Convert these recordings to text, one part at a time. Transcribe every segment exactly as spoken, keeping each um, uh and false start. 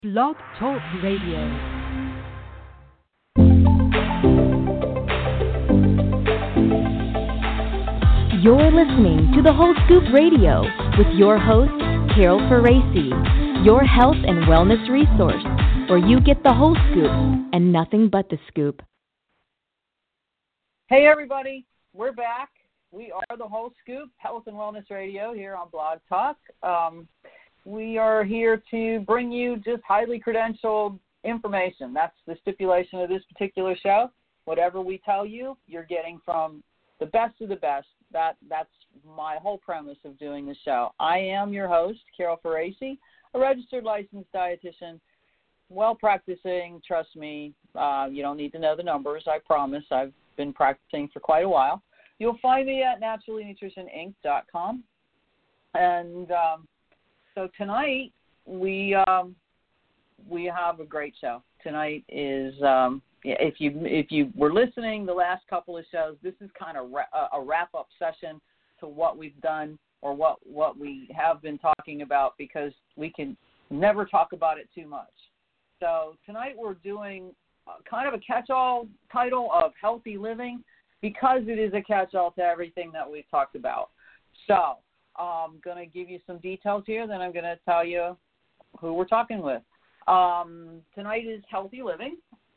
Blog Talk Radio. You're listening to The Whole Scoop Radio with your host, Carol Faraci, your health and wellness resource, where you get the whole scoop and nothing but the scoop. Hey, everybody. We're back. We are The Whole Scoop, Health and Wellness Radio here on Blog Talk. Um, we are here to bring you just highly credentialed information. That's the stipulation of this particular show. Whatever we tell you, you're getting from the best of the best. That That's my whole premise of doing the show. I am your host, Carol Faraci, a registered licensed dietitian, well-practicing, trust me. Uh, you don't need to know the numbers, I promise. I've been practicing for quite a while. You'll find me at naturally nutrition inc dot com. And um, so tonight we um, we have a great show. Tonight is, um, if you if you were listening the last couple of shows, this is kind of ra- a wrap-up session to what we've done or what, what we have been talking about, because we can never talk about it too much. So tonight we're doing kind of a catch-all title of healthy living, because it is a catch-all to everything that we've talked about. So I'm going to give you some details here, then I'm going to tell you who we're talking with. Um, tonight is healthy living,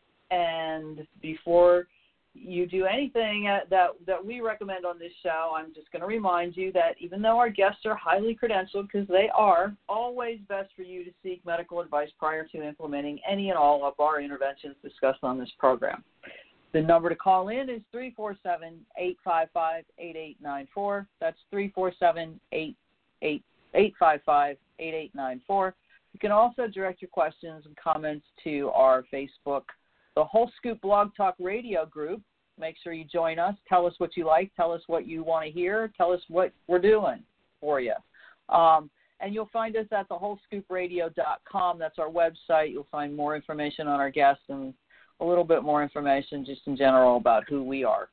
and before you do anything that, that we recommend on this show, I'm just going to remind you that even though our guests are highly credentialed, because they are, always best for you to seek medical advice prior to implementing any and all of our interventions discussed on this program. The number to call in is three four seven, eight five five, eight eight nine four. That's three four seven, eight five five, eight eight nine four. You can also direct your questions and comments to our Facebook, The Whole Scoop Blog Talk Radio group. Make sure you join us. Tell us what you like. Tell us what you want to hear. Tell us what we're doing for you. Um, and you'll find us at the whole scoop radio dot com. That's our website. You'll find more information on our guests and a little bit more information just in general about who we are.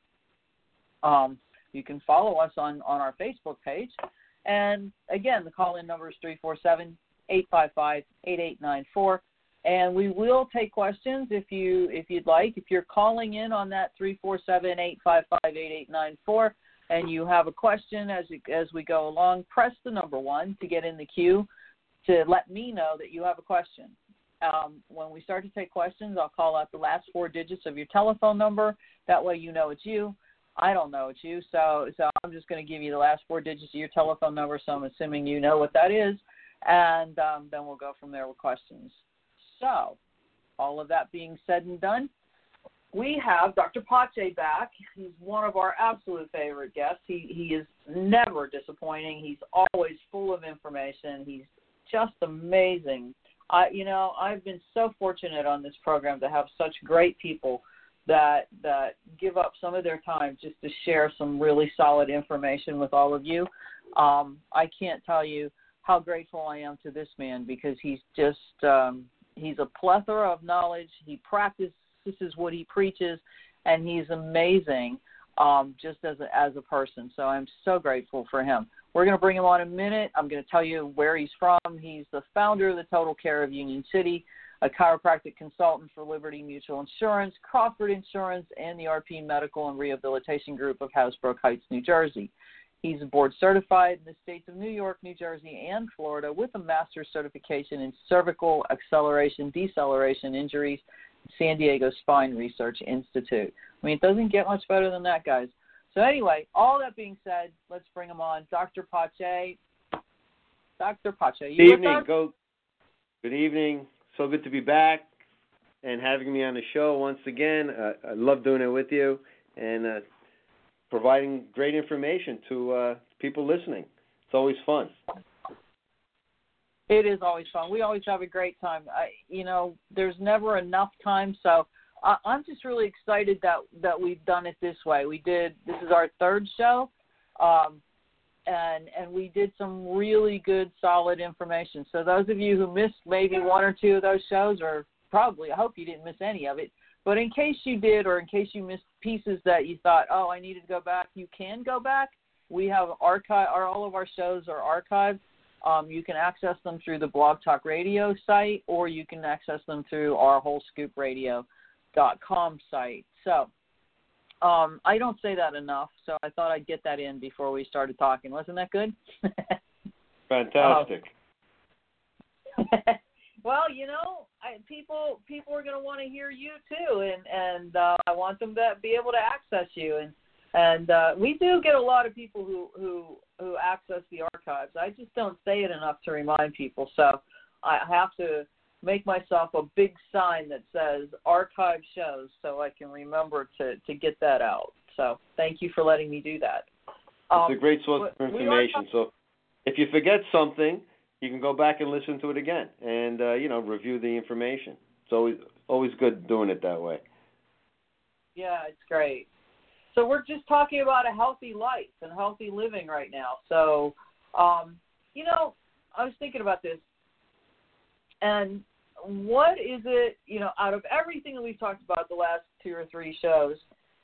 Um, you can follow us on, on our Facebook page. And, again, the call-in number is three four seven, eight five five, eight eight nine four. And we will take questions if, you, if you'd like. If you're calling in on that three four seven, eight five five, eight eight nine four and you have a question as, you, as we go along, press the number one to get in the queue to let me know that you have a question. Um, when we start to take questions, I'll call out the last four digits of your telephone number. That way you know it's you. I don't know it's you, so so I'm just going to give you the last four digits of your telephone number, so I'm assuming you know what that is, and um, then we'll go from there with questions. So, all of that being said and done, we have Doctor Pache back. He's one of our absolute favorite guests. He, he is never disappointing. He's always full of information. He's just amazing. I, you know, I've been so fortunate on this program to have such great people that that give up some of their time just to share some really solid information with all of you. Um, I can't tell you how grateful I am to this man, because he's just um, he's a plethora of knowledge. He practices what he preaches, and he's amazing um, just as a, as a person. So I'm so grateful for him. We're going to bring him on in a minute. I'm going to tell you where he's from. He's the founder of the Total Care of Union City, a chiropractic consultant for Liberty Mutual Insurance, Crawford Insurance, and the R P Medical and Rehabilitation Group of Hasbrook Heights, New Jersey. He's board certified in the states of New York, New Jersey, and Florida with a master's certification in cervical acceleration deceleration injuries, San Diego Spine Research Institute. I mean, it doesn't get much better than that, guys. So anyway, all that being said, let's bring him on. Doctor Pache. Doctor Pache, you Good evening. with us? Go. Good evening. So good to be back and having me on the show once again. Uh, I love doing it with you and uh, providing great information to uh, people listening. It's always fun. It is always fun. We always have a great time. I, you know, there's never enough time, so I, I'm just really excited that, that we've done it this way. We did, this is our third show, um, and and we did some really good, solid information. So those of you who missed maybe one or two of those shows, or probably, I hope you didn't miss any of it, but in case you did, or in case you missed pieces that you thought, oh, I needed to go back, you can go back. We have archive, our, all of our shows are archived. Um, you can access them through the Blog Talk Radio site, or you can access them through our whole scoop radio dot com site. So um, I don't say that enough, so I thought I'd get that in before we started talking. Wasn't that good? Fantastic. Um, well, you know, I, people people are going to want to hear you too, and and uh, I want them to be able to access you, and and uh, we do get a lot of people who, who who access the archives. I just don't say it enough to remind people, so I have to make myself a big sign that says archive shows so I can remember to, to get that out. So thank you for letting me do that. Um, it's a great source of information. So if you forget something, you can go back and listen to it again and, uh, you know, review the information. It's always, always good doing it that way. Yeah, it's great. So we're just talking about a healthy life and healthy living right now. So, um, you know, I was thinking about this. And what is it, you know, out of everything that we've talked about the last two or three shows,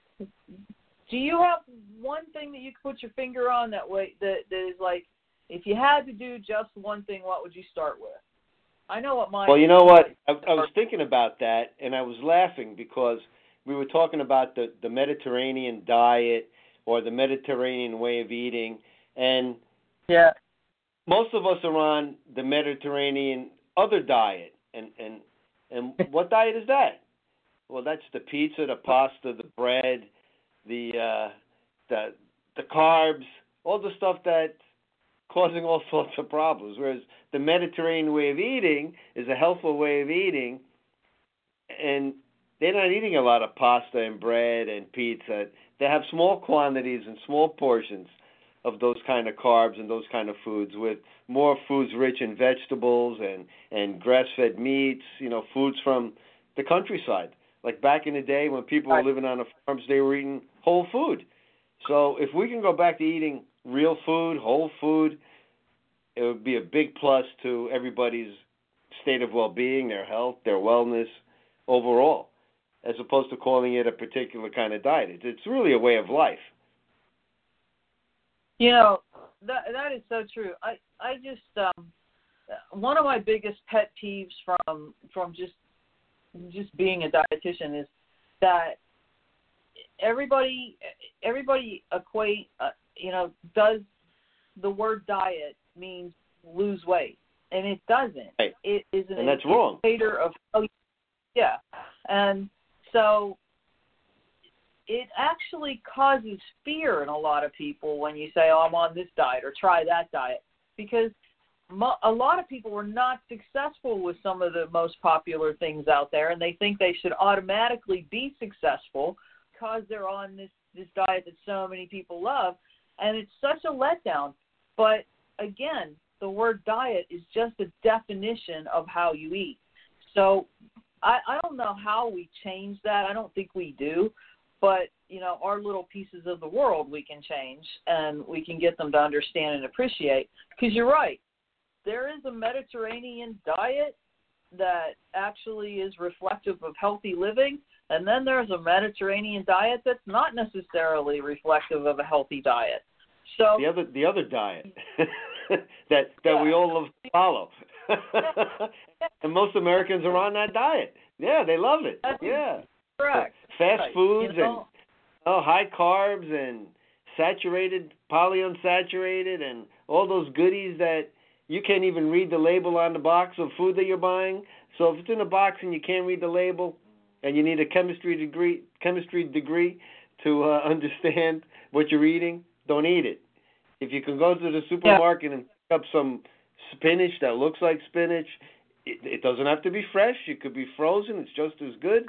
do you have one thing that you could put your finger on that way that, that is like, if you had to do just one thing, what would you start with? I know what mine. Well, you know what? I, I was thinking about that, and I was laughing because we were talking about the, the Mediterranean diet or the Mediterranean way of eating, and yeah, most of us are on the Mediterranean other diet. And and and what diet is that? Well, that's the pizza, the pasta, the bread, the uh, the the carbs, all the stuff that's causing all sorts of problems. Whereas the Mediterranean way of eating is a healthful way of eating, and they're not eating a lot of pasta and bread and pizza. They have small quantities and small portions of those kind of carbs and those kind of foods, with more foods rich in vegetables and, and grass-fed meats, you know, foods from the countryside. Like back in the day when people were living on the farms, they were eating whole food. So if we can go back to eating real food, whole food, it would be a big plus to everybody's state of well-being, their health, their wellness overall, as opposed to calling it a particular kind of diet. It's really a way of life. You know, that that is so true. I I just um, one of my biggest pet peeves from from just just being a dietitian is that everybody everybody equate uh, you know does the word diet means lose weight, and it doesn't. Right. It is an and that's wrong. indicator of oh yeah, and so it actually causes fear in a lot of people when you say, oh, I'm on this diet or try that diet, because mo- a lot of people were not successful with some of the most popular things out there, and they think they should automatically be successful because they're on this, this diet that so many people love, and it's such a letdown. But again, the word diet is just a definition of how you eat. So I, I don't know how we change that. I don't think we do. But, you know, our little pieces of the world we can change, and we can get them to understand and appreciate. Because you're right. There is a Mediterranean diet that actually is reflective of healthy living, and then there's a Mediterranean diet that's not necessarily reflective of a healthy diet. So the other the other diet that that yeah. we all love to follow. And most Americans are on that diet. Yeah, they love it. That's yeah. Correct. Fast right. foods you know? and oh, high carbs and saturated, polyunsaturated, and all those goodies that you can't even read the label on the box of food that you're buying. So if it's in a box and you can't read the label, and you need a chemistry degree, chemistry degree to uh, understand what you're eating, don't eat it. If you can go to the supermarket yeah. and pick up some spinach that looks like spinach, it, it doesn't have to be fresh. It could be frozen. It's just as good.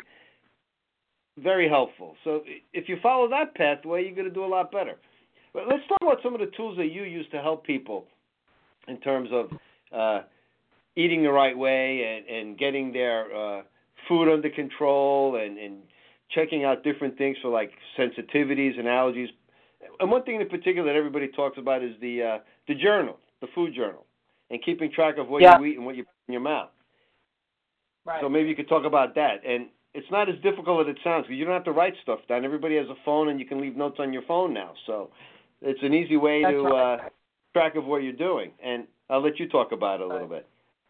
Very helpful. So if you follow that pathway, you're going to do a lot better. But let's talk about some of the tools that you use to help people in terms of uh, eating the right way and, and getting their uh, food under control and, and checking out different things for like sensitivities and allergies. And one thing in particular that everybody talks about is the uh, the journal, the food journal, and keeping track of what yeah. you eat and what you put in your mouth. Right. So maybe you could talk about that. And it's not as difficult as it sounds because you don't have to write stuff down. Everybody has a phone, and you can leave notes on your phone now. So it's an easy way That's to right. uh, track of what you're doing. And I'll let you talk about it a little bit.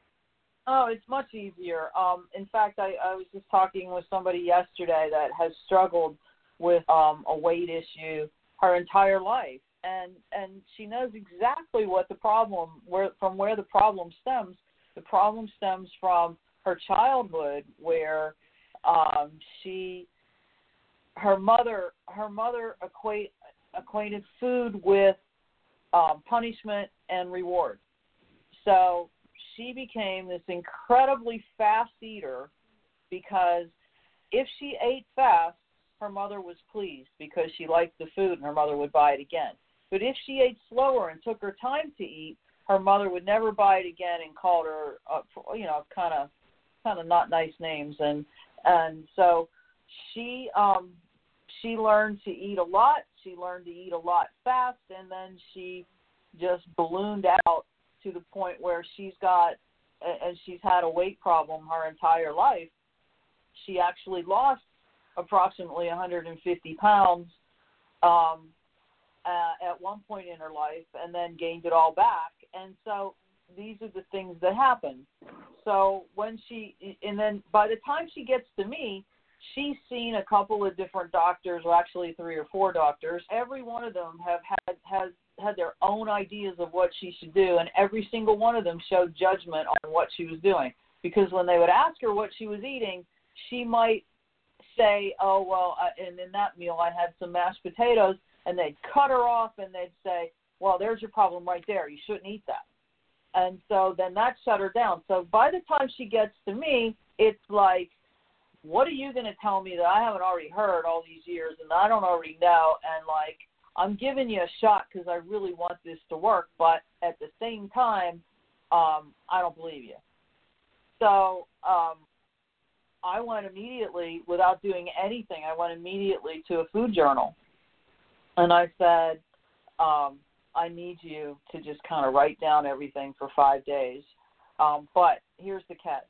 Oh, it's much easier. Um, in fact, I, I was just talking with somebody yesterday that has struggled with um, a weight issue her entire life, and and she knows exactly what the problem, where from where the problem stems. The problem stems from her childhood, where um, she, her mother, her mother equate acquainted food with um, punishment and reward. So she became this incredibly fast eater because if she ate fast, her mother was pleased because she liked the food and her mother would buy it again. But if she ate slower and took her time to eat, her mother would never buy it again and called her, uh, you know, kind of, kind of not nice names. And and so she um, she learned to eat a lot. She learned to eat a lot fast, and then she just ballooned out to the point where she's got, and she's had a weight problem her entire life. She actually lost approximately one hundred fifty pounds um, uh, at one point in her life, and then gained it all back. And so these are the things that happen. So when she, and then by the time she gets to me, she's seen a couple of different doctors, or actually three or four doctors. Every one of them have had has had their own ideas of what she should do, and every single one of them showed judgment on what she was doing. Because when they would ask her what she was eating, she might say, oh, well, uh, and in that meal I had some mashed potatoes, and they'd cut her off and they'd say, well, there's your problem right there. You shouldn't eat that. And so then that shut her down. So by the time she gets to me, it's like, what are you going to tell me that I haven't already heard all these years and I don't already know? And, like, I'm giving you a shot because I really want this to work, but at the same time, um, I don't believe you. So um, I went immediately, without doing anything, I went immediately to a food journal. And I said, um, I need you to just kind of write down everything for five days. Um, but here's the catch.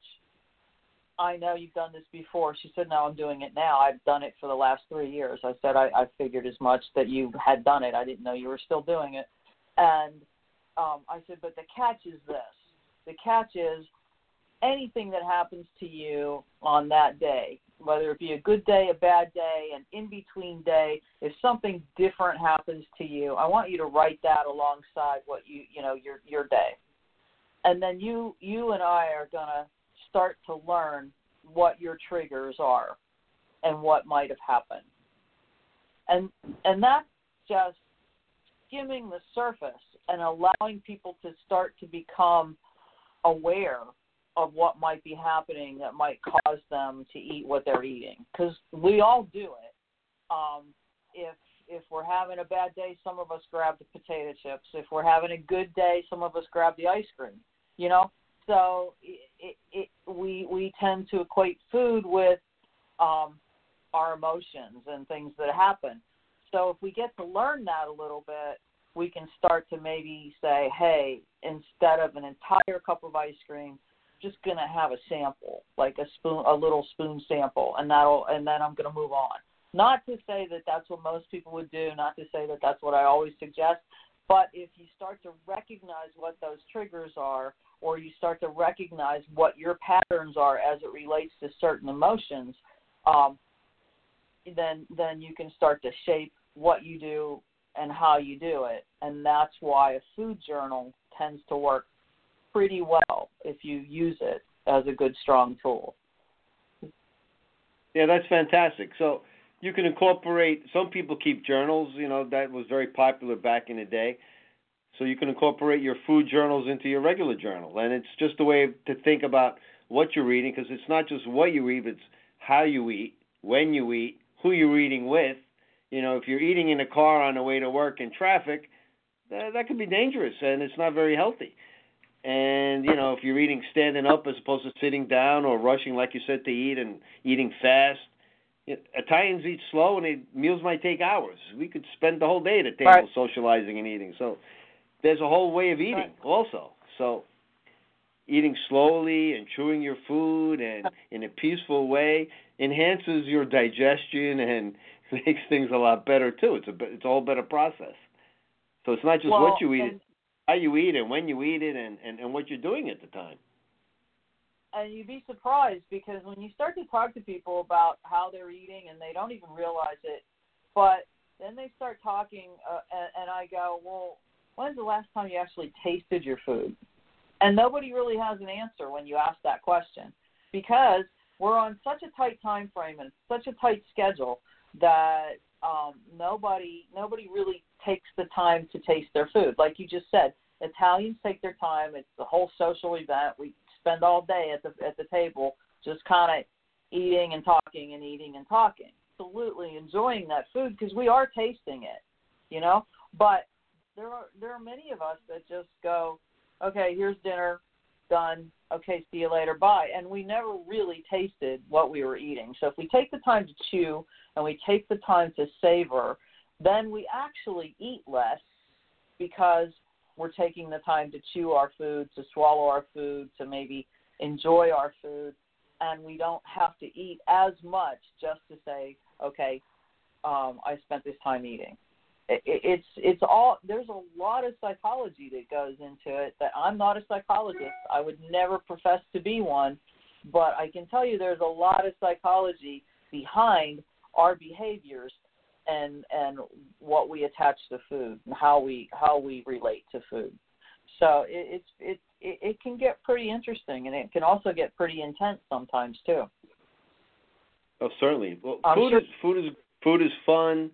I know you've done this before. She said, no, I'm doing it now. I've done it for the last three years. I said, I, I figured as much that you had done it. I didn't know you were still doing it. And um, I said, but the catch is this. The catch is anything that happens to you on that day, whether it be a good day, a bad day, an in-between day, if something different happens to you, I want you to write that alongside what you, you know, your your day. And then you you and I are going to start to learn what your triggers are and what might have happened. And and that's just skimming the surface and allowing people to start to become aware of what might be happening that might cause them to eat what they're eating. Because we all do it. Um, if if we're having a bad day, some of us grab the potato chips. If we're having a good day, some of us grab the ice cream, you know? So it, it, we we tend to equate food with um, our emotions and things that happen. So if we get to learn that a little bit, we can start to maybe say, hey, instead of an entire cup of ice cream, just going to have a sample, like a spoon, a little spoon sample, and that'll, and then I'm going to move on. Not to say that that's what most people would do, not to say that that's what I always suggest, but if you start to recognize what those triggers are, or you start to recognize what your patterns are as it relates to certain emotions, um, then then you can start to shape what you do and how you do it. And that's why a food journal tends to work pretty well if you use it as a good, strong tool. Yeah, that's fantastic. So you can incorporate, some people keep journals, you know, that was very popular back in the day. So you can incorporate your food journals into your regular journal. And it's just a way to think about what you're eating, because it's not just what you eat, it's how you eat, when you eat, who you're eating with. You know, if you're eating in a car on the way to work in traffic, that, that can be dangerous, and it's not very healthy. And, you know, if you're eating standing up as opposed to sitting down, or rushing, like you said, to eat and eating fast. Italians eat slow, and they, meals might take hours. We could spend the whole day at a table right. socializing and eating. So there's a whole way of eating right. also. So eating slowly and chewing your food and in a peaceful way enhances your digestion and makes things a lot better too. It's a it's a whole better process. So it's not just well, what you eat, and, it's how you eat and when you eat it and, and, and what you're doing at the time. And you'd be surprised because when you start to talk to people about how they're eating and they don't even realize it, but then they start talking uh, and, and I go, well, when's the last time you actually tasted your food? And nobody really has an answer when you ask that question because we're on such a tight time frame and such a tight schedule that um, nobody nobody really takes the time to taste their food. Like you just said, Italians take their time. It's the whole social event. We spend all day at the at the table just kind of eating and talking and eating and talking. Absolutely enjoying that food because we are tasting it, you know. But there are there are many of us that just go, okay, here's dinner, done. Okay, see you later, bye. And we never really tasted what we were eating. So if we take the time to chew and we take the time to savor, then we actually eat less because we're taking the time to chew our food, to swallow our food, to maybe enjoy our food, and we don't have to eat as much just to say, okay, um, I spent this time eating. It, it, it's it's all there's a lot of psychology that goes into it. That I'm not a psychologist. I would never profess to be one, but I can tell you there's a lot of psychology behind our behaviors and and what we attach to food and how we how we relate to food. So it, it's it, it it can get pretty interesting, and it can also get pretty intense sometimes too. Oh, certainly. Well, I'm food sure- is food is food is fun,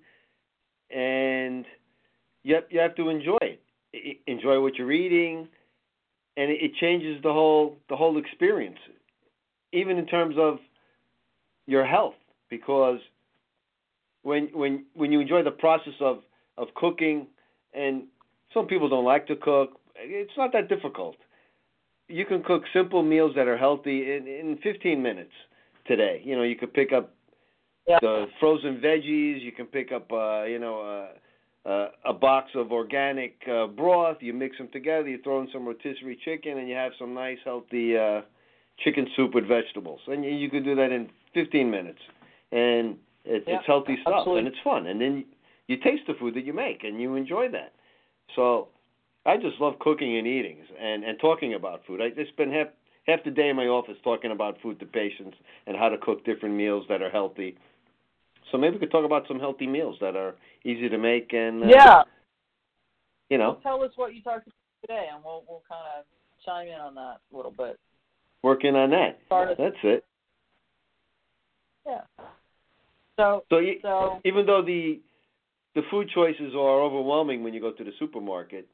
and you have, you have to enjoy it. I, enjoy what you're eating, and it, it changes the whole the whole experience, even in terms of your health, because when when when you enjoy the process of, of cooking, and some people don't like to cook, it's not that difficult. You can cook simple meals that are healthy in, in fifteen minutes today. You know, you could pick up yeah. the frozen veggies. You can pick up, uh, you know, uh, uh, a box of organic uh, broth. You mix them together. You throw in some rotisserie chicken, and you have some nice, healthy uh, chicken soup with vegetables. And you, you can do that in fifteen minutes. And it, yeah, it's healthy stuff, absolutely. and it's fun. And then you taste the food that you make, and you enjoy that. So I just love cooking and eating and, and talking about food. I just spend half half the day in my office talking about food to patients and how to cook different meals that are healthy. So maybe we could talk about some healthy meals that are easy to make and uh, yeah. you know. Well, tell us what you talked about today, and we'll we'll kind of chime in on that a little bit. Working on that. Start That's it. Yeah. So So, you, so even though the the food choices are overwhelming when you go to the supermarket,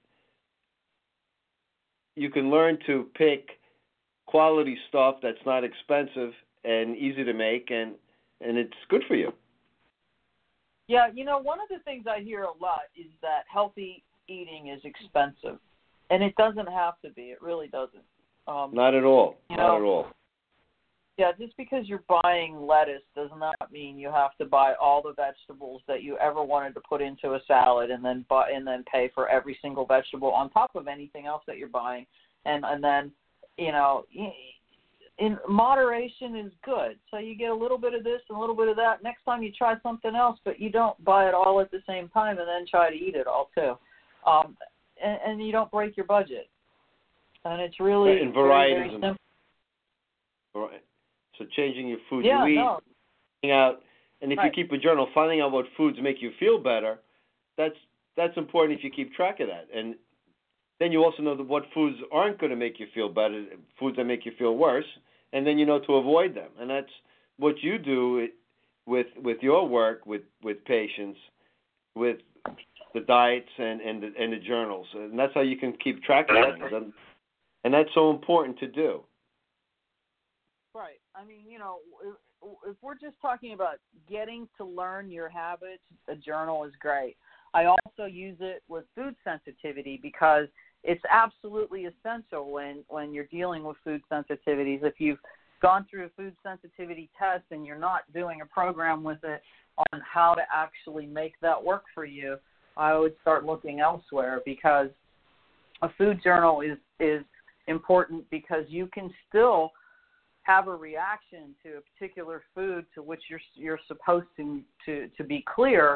you can learn to pick quality stuff that's not expensive and easy to make, and, and it's good for you. yeah, you know, one of the things I hear a lot is that healthy eating is expensive, and it doesn't have to be. It really doesn't. Um, Not at all. you Not know, at all. Yeah, just because you're buying lettuce does not mean you have to buy all the vegetables that you ever wanted to put into a salad and then buy and then pay for every single vegetable on top of anything else that you're buying. And and then, you know, in moderation is good. So you get a little bit of this and a little bit of that. Next time you try something else, but you don't buy it all at the same time and then try to eat it all too. Um, and, and you don't break your budget. And it's really And very, variety. very simple. Right. So changing your food Yeah, you eat, no. finding out, and if Right. you keep a journal, finding out what foods make you feel better, that's that's important if you keep track of that. And then you also know that what foods aren't going to make you feel better, foods that make you feel worse, and then you know to avoid them. And that's what you do with with your work with, with patients, with the diets and, and, the, and the journals. And that's how you can keep track of things. And, and that's so important to do. Right. I mean, you know, if, if we're just talking about getting to learn your habits, a journal is great. I also use it with food sensitivity because it's absolutely essential when, when you're dealing with food sensitivities. If you've gone through a food sensitivity test and you're not doing a program with it on how to actually make that work for you, I would start looking elsewhere because a food journal is, is important because you can still have a reaction to a particular food to which you're you're supposed to to, to be clear,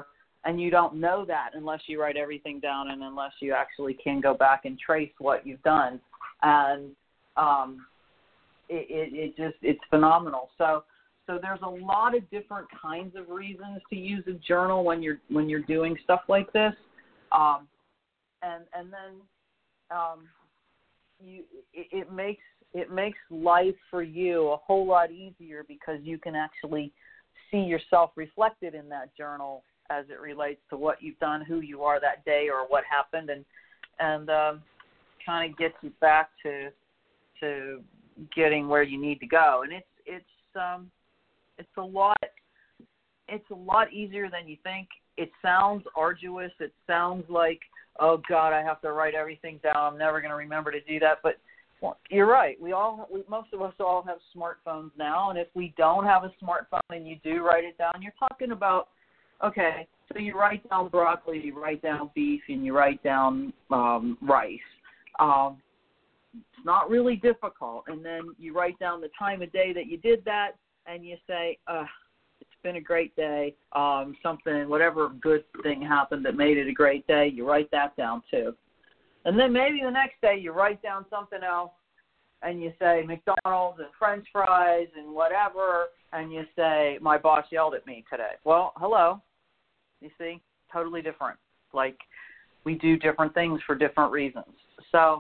And you don't know that unless you write everything down and unless you actually can go back and trace what you've done. And um, it, it, it just, it's phenomenal. So, so there's a lot of different kinds of reasons to use a journal when you're, when you're doing stuff like this. Um, and, and then um, you, it, it makes, it makes life for you a whole lot easier because you can actually see yourself reflected in that journal as it relates to what you've done, who you are that day, or what happened, and and um, kind of gets you back to to getting where you need to go. And it's it's um, it's a lot it's a lot easier than you think. It sounds arduous. It sounds like, oh God, I have to write everything down. I'm never going to remember to do that. But well, you're right. We all, we, most of us all have smartphones now, and if we don't have a smartphone and you do write it down, you're talking about, okay, so you write down broccoli, you write down beef, and you write down um, rice. Um, it's not really difficult. And then you write down the time of day that you did that, and you say, uh, it's been a great day. Um, something, whatever good thing happened that made it a great day, you write that down too. And then maybe the next day you write down something else, and you say McDonald's and French fries and whatever, and you say, my boss yelled at me today. Well, hello. You see, totally different. Like, we do different things for different reasons. So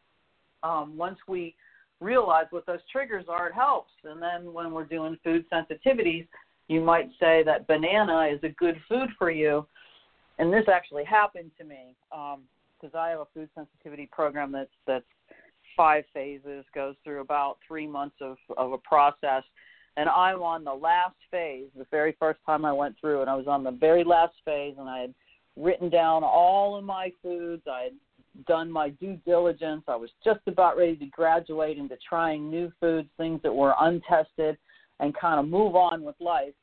um, once we realize what those triggers are, it helps. And then when we're doing food sensitivities, you might say that banana is a good food for you. And this actually happened to me because um, I have a food sensitivity program that's, that's five phases, goes through about three months of, of a process. And I'm on the last phase, the very first time I went through, and I was on the very last phase, and I had written down all of my foods. I had done my due diligence. I was just about ready to graduate into trying new foods, things that were untested, and kind of move on with life.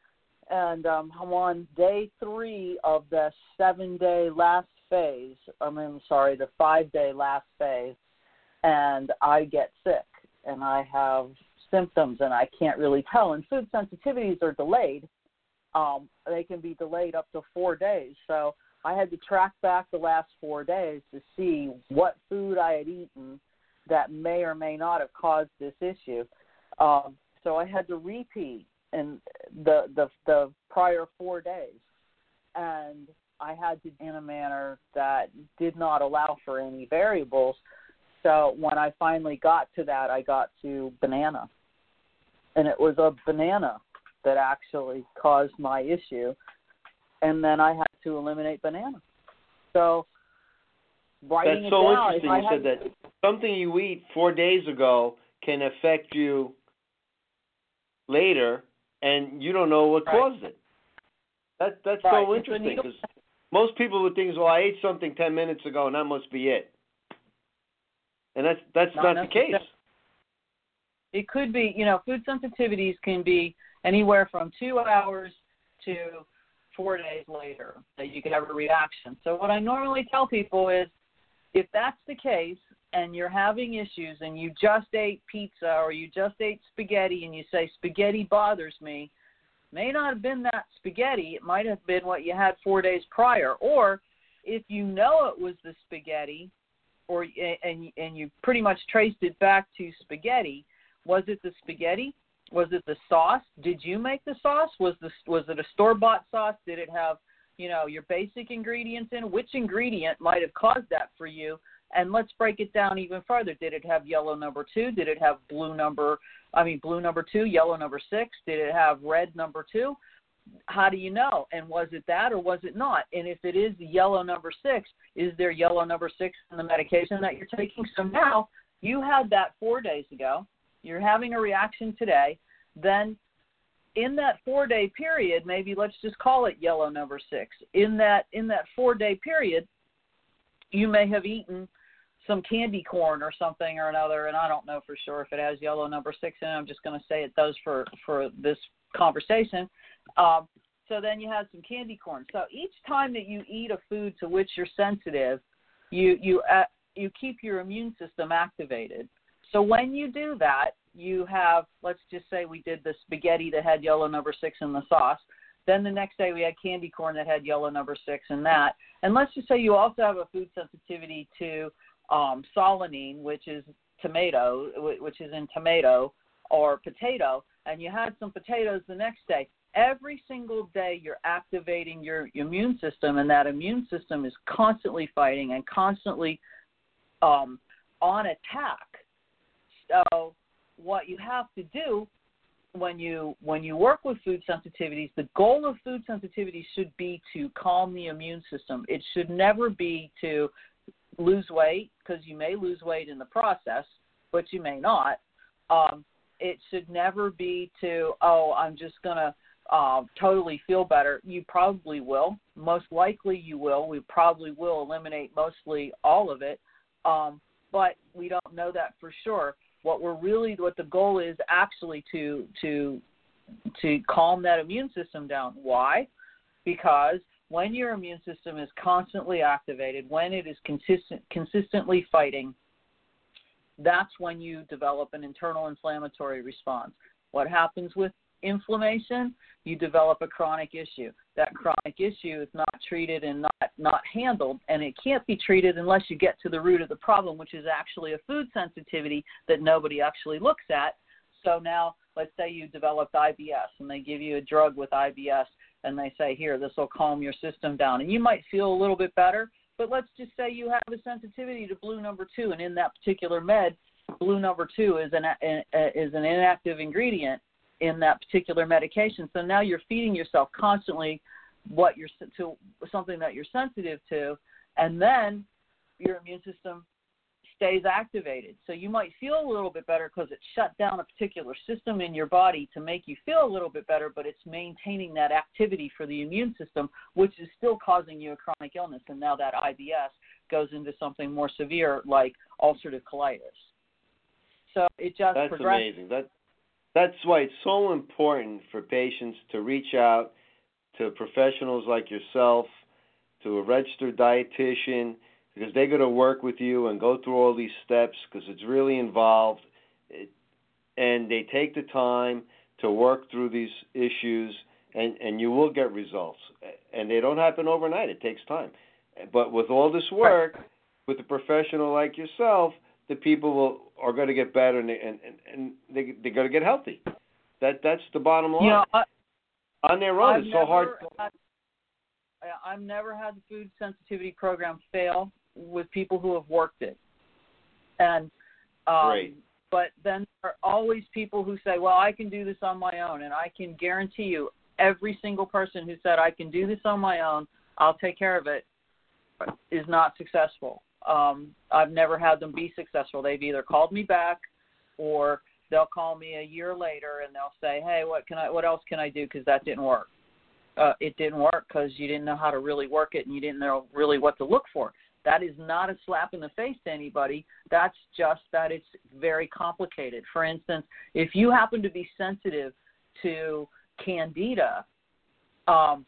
And um, I'm on day three of the seven-day last phase. I mean, sorry, the five-day last phase, and I get sick, and I have symptoms, and I can't really tell. And food sensitivities are delayed. Um, they can be delayed up to four days. So I had to track back the last four days to see what food I had eaten that may or may not have caused this issue. Um, so I had to repeat in the, the the prior four days, and I had to in a manner that did not allow for any variables. So when I finally got to that, I got to banana. And it was a banana that actually caused my issue. And then I had to eliminate banana. So writing That's so it down, interesting. I You said that something you eat four days ago can affect you later, and you don't know what right. caused it. That, that's right. so interesting because most people would think, well, I ate something ten minutes ago, and that must be it. And that's that's not, not the case. It could be, you know, food sensitivities can be anywhere from two hours to four days later that you could have a reaction. So what I normally tell people is if that's the case and you're having issues and you just ate pizza or you just ate spaghetti and you say spaghetti bothers me, may not have been that spaghetti. It might have been what you had four days prior. Or if you know it was the spaghetti or and and you pretty much traced it back to spaghetti, was it the spaghetti? Was it the sauce? Did you make the sauce? Was the was it a store-bought sauce? Did it have, you know, your basic ingredients in? Which ingredient might have caused that for you? And let's break it down even further. Did it have yellow number two? Did it have blue number, I mean, blue number two, yellow number six? Did it have red number two? How do you know? And was it that or was it not? And if it is yellow number six, is there yellow number six in the medication that you're taking? So now you had that four days ago. You're having a reaction today. Then in that four-day period, maybe let's just call it yellow number six. In that in that four-day period, you may have eaten some candy corn or something or another, and I don't know for sure if it has yellow number six in it. I'm just going to say it does for, for this conversation. Um, so then you had some candy corn. So each time that you eat a food to which you're sensitive, you you uh, you keep your immune system activated. So when you do that, you have, let's just say we did the spaghetti that had yellow number six in the sauce. Then the next day we had candy corn that had yellow number six in that. And let's just say you also have a food sensitivity to um, solanine, which is tomato, which is in tomato or potato, and you had some potatoes the next day. Every single day you're activating your immune system, and that immune system is constantly fighting and constantly um, on attack. So what you have to do when you when you work with food sensitivities, the goal of food sensitivities should be to calm the immune system. It should never be to lose weight, because you may lose weight in the process, but you may not. Um, it should never be to, oh, I'm just going to uh, totally feel better. You probably will. Most likely you will. We probably will eliminate mostly all of it, um, but we don't know that for sure. What we're really, what the goal is actually to to to calm that immune system down. Why? Because when your immune system is constantly activated, when it is consistent consistently fighting, that's when you develop an internal inflammatory response. What happens with inflammation? You develop a chronic issue. That chronic issue is not treated and not, not handled, and it can't be treated unless you get to the root of the problem, which is actually a food sensitivity that nobody actually looks at. So now, let's say you developed I B S, and they give you a drug with I B S, and they say, here, this will calm your system down. And you might feel a little bit better, but let's just say you have a sensitivity to blue number two, and in that particular med, blue number two is an, is an inactive ingredient in that particular medication. So now you're feeding yourself constantly what you're to something that you're sensitive to, and then your immune system stays activated. So you might feel a little bit better because it shut down a particular system in your body to make you feel a little bit better, but it's maintaining that activity for the immune system, which is still causing you a chronic illness. And now that I B S goes into something more severe like ulcerative colitis. So it just That's progresses. amazing. That That's why it's so important for patients to reach out to professionals like yourself, to a registered dietitian, because they're going to work with you and go through all these steps because it's really involved. It, and they take the time to work through these issues, and, and you will get results. And they don't happen overnight. It takes time. But with all this work, with a professional like yourself, the people will are going to get better, and, and, and they, they're going to get healthy. That That's the bottom line. You know, I, On their own, I've it's so hard. Had, I've never had the food sensitivity program fail with people who have worked it. And um, Great. But then there are always people who say, well, I can do this on my own. And I can guarantee you every single person who said, I can do this on my own, I'll take care of it, is not successful. Um, I've never had them be successful. They've either called me back, or they'll call me a year later and they'll say, hey, what can I, what else can I do? Because that didn't work. Uh, it didn't work because you didn't know how to really work it and you didn't know really what to look for. That is not a slap in the face to anybody. That's just that it's very complicated. For instance, if you happen to be sensitive to Candida, um,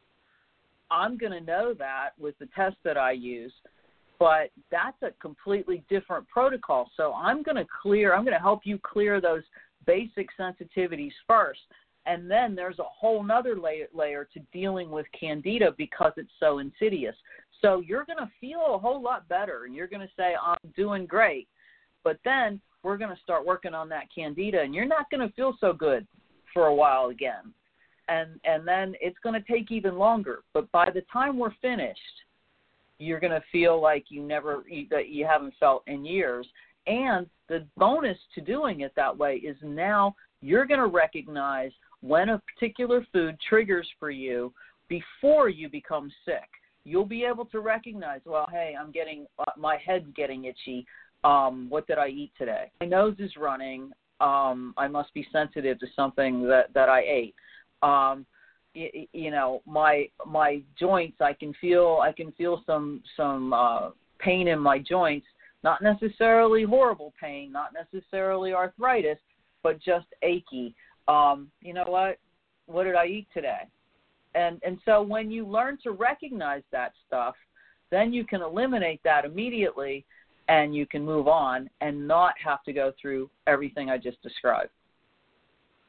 I'm going to know that with the test that I use. But that's a completely different protocol. So I'm going to clear, I'm going to help you clear those basic sensitivities first. And then there's a whole nother layer, layer to dealing with Candida because it's so insidious. So you're going to feel a whole lot better, and you're going to say, I'm doing great. But then we're going to start working on that Candida, and you're not going to feel so good for a while again. And, and then it's going to take even longer. But by the time we're finished, you're going to feel like you never that you haven't felt in years. And the bonus to doing it that way is now you're going to recognize when a particular food triggers for you before you become sick. You'll be able to recognize, well, hey, I'm getting uh, my head's getting itchy. Um, what did I eat today? My nose is running. Um, I must be sensitive to something that, that I ate. Um, You know, my my joints, I can feel I can feel some some uh, pain in my joints, not necessarily horrible pain, not necessarily arthritis, but just achy. Um, you know what? What did I eat today? And and so when you learn to recognize that stuff, then you can eliminate that immediately, and you can move on and not have to go through everything I just described.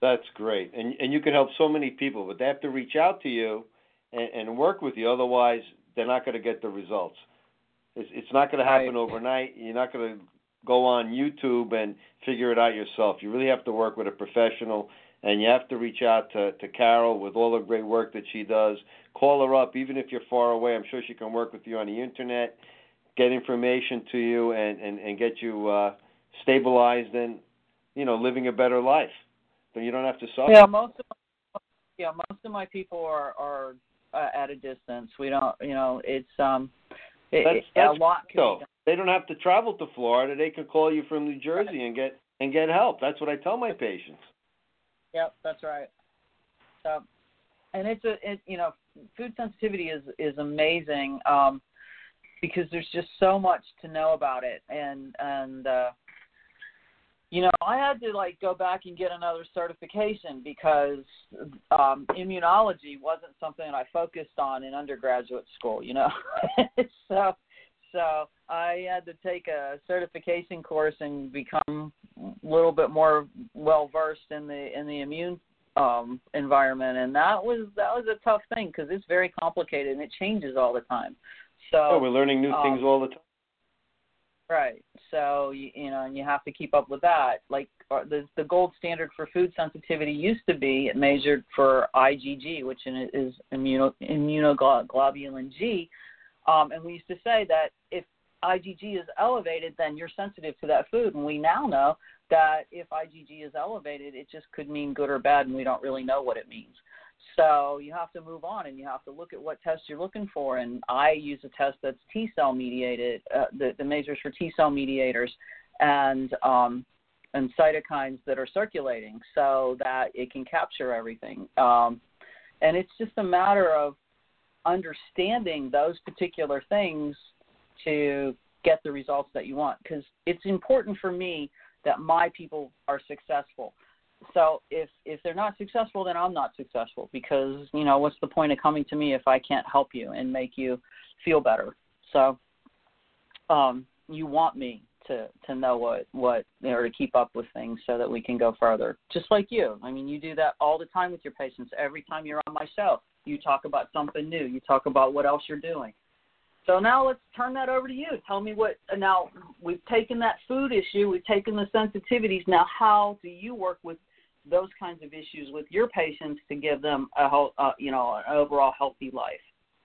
That's great. And and you can help so many people, but they have to reach out to you and, and work with you. Otherwise, they're not going to get the results. It's, it's not going to happen Right. overnight. You're not going to go on YouTube and figure it out yourself. You really have to work with a professional, and you have to reach out to, to Carol with all the great work that she does. Call her up, even if you're far away. I'm sure she can work with you on the Internet, get information to you, and, and, and get you uh, stabilized and, you know, living a better life. So you don't have to suffer. Yeah, most of my, yeah, most of my people are are uh, at a distance. We don't, you know, it's um, it, That's, it, that's a lot can so. be done. They don't have to travel to Florida. They can call you from New Jersey Right. and get and get help. That's what I tell my patients. Yep, that's right. So, and it's a, it, you know, food sensitivity is is amazing um, because there's just so much to know about it, and and uh, you know, I had to like go back and get another certification because um, immunology wasn't something that I focused on in undergraduate school. You know, so so I had to take a certification course and become a little bit more well versed in the in the immune um, environment, and that was that was a tough thing because it's very complicated and it changes all the time. So Yeah, we're learning new um, things all the time. Right. So, you, you know, and you have to keep up with that. Like uh, the the gold standard for food sensitivity used to be it measured for I G G, which is immuno, immunoglobulin G. Um, and we used to say that if I G G is elevated, then you're sensitive to that food. And we now know that if I G G is elevated, it just could mean good or bad, and we don't really know what it means. So you have to move on, and you have to look at what test you're looking for. And I use a test that's T-cell mediated, uh, the, the measures for T-cell mediators and um, and cytokines that are circulating so that it can capture everything. Um, and it's just a matter of understanding those particular things to get the results that you want, because it's important for me that my people are successful. So if, if they're not successful, then I'm not successful because, you know, what's the point of coming to me if I can't help you and make you feel better? So um, you want me to, to know what, what, or to keep up with things so that we can go further, just like you. I mean, you do that all the time with your patients. Every time you're on my show, you talk about something new. You talk about what else you're doing. So now let's turn that over to you. Tell me what, now we've taken that food issue, we've taken the sensitivities. Now how do you work with those kinds of issues with your patients to give them a uh, you know, an overall healthy life?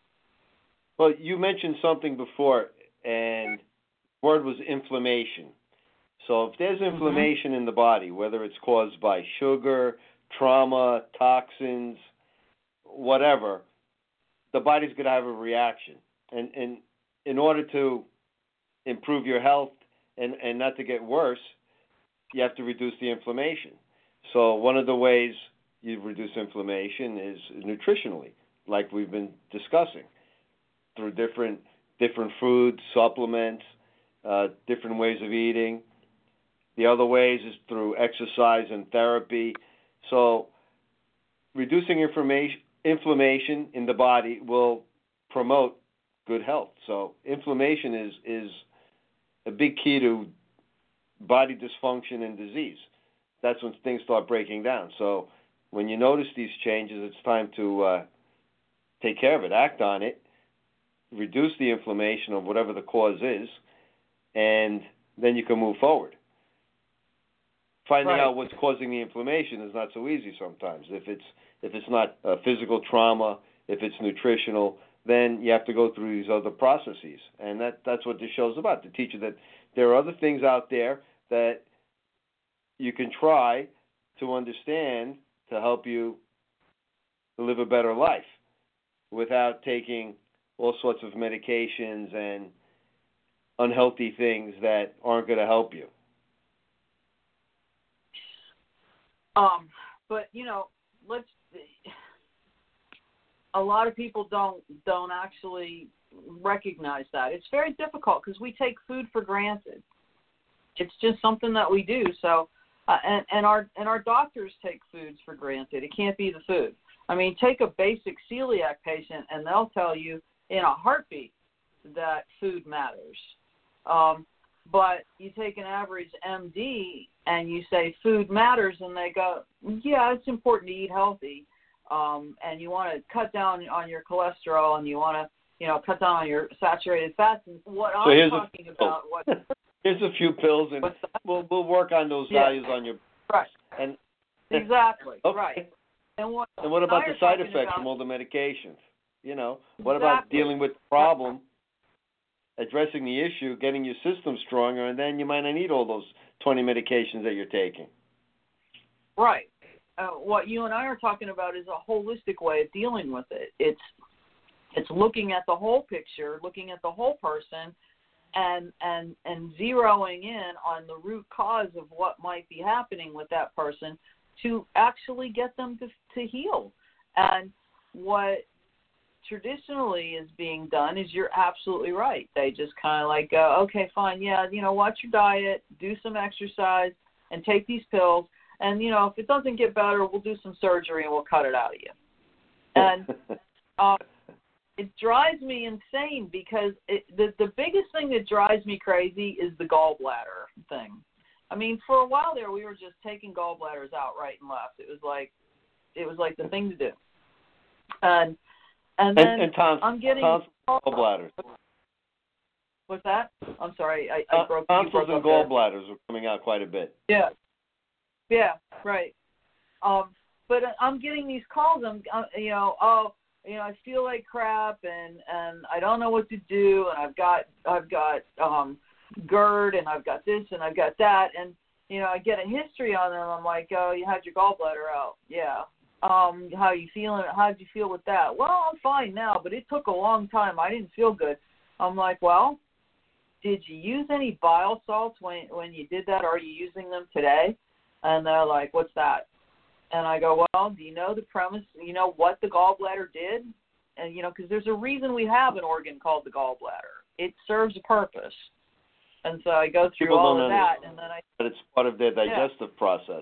Well, you mentioned something before, and the word was inflammation. So if there's inflammation mm-hmm. in the body, whether it's caused by sugar, trauma, toxins, whatever, the body's going to have a reaction. And, and in order to improve your health and, and not to get worse, you have to reduce the inflammation. So one of the ways you reduce inflammation is nutritionally, like we've been discussing, through different different foods, supplements, uh, different ways of eating. The other ways is through exercise and therapy. So reducing inflammation inflammation in the body will promote good health. So inflammation is is a big key to body dysfunction and disease. That's when things start breaking down. So when you notice these changes, it's time to uh, take care of it, act on it, reduce the inflammation of whatever the cause is, and then you can move forward. Finding right. out what's causing the inflammation is not so easy sometimes. If it's if it's not uh, physical trauma, if it's nutritional, then you have to go through these other processes. And that, that's what this show's about, to teach you that there are other things out there that you can try to understand to help you live a better life without taking all sorts of medications and unhealthy things that aren't going to help you. Um, but, you know, let's a lot of people don't don't actually recognize that. It's very difficult because we take food for granted. It's just something that we do. So, uh, and, and our and our doctors take foods for granted. It can't be the food. I mean, take a basic celiac patient, and they'll tell you in a heartbeat that food matters. Um, But you take an average M D and you say food matters, and they go, yeah, it's important to eat healthy, um, and you want to cut down on your cholesterol, and you want to, you know, cut down on your saturated fats. And what so I'm talking a, about, what here's a few pills, and we'll we'll work on those yeah. values on your right. And exactly okay. right. And what and what about the side effects about, from all the medications? You know, what exactly. about dealing with the problem? Addressing the issue, getting your system stronger, and then you might not need all those twenty medications that you're taking. Right. Uh, what you and I are talking about is a holistic way of dealing with it. It's it's looking at the whole picture, looking at the whole person, and and and zeroing in on the root cause of what might be happening with that person to actually get them to to heal. And what traditionally is being done is you're absolutely right. They just kind of like go, okay, fine, yeah, you know, watch your diet, do some exercise, and take these pills. And, you know, if it doesn't get better, we'll do some surgery and we'll cut it out of you. And uh, it drives me insane because it, the, the biggest thing that drives me crazy is the gallbladder thing. I mean, for a while there, we were just taking gallbladders out right and left. It was like, it was like the thing to do. And And then and, and tons, I'm getting gallbladders. What's that? I'm sorry, I, I broke. Tonsils broke and gallbladders there. Are coming out quite a bit. Yeah, yeah, right. Um, but I'm getting these calls. I'm, uh, you know, oh, you know, I feel like crap, and, and I don't know what to do, and I've got I've got um, GERD, and I've got this, and I've got that, and you know, I get a history on them. I'm like, oh, you had your gallbladder out, yeah. Um, how you feeling? How did you feel with that? Well, I'm fine now, but it took a long time. I didn't feel good. I'm like, well, did you use any bile salts when when you did that? Are you using them today? And they're like, what's that? And I go, well, do you know the premise? You know what the gallbladder did? And, you know, because there's a reason we have an organ called the gallbladder. It serves a purpose. And so I go through People all don't of know that, and then I. But it's part of their digestive yeah. process.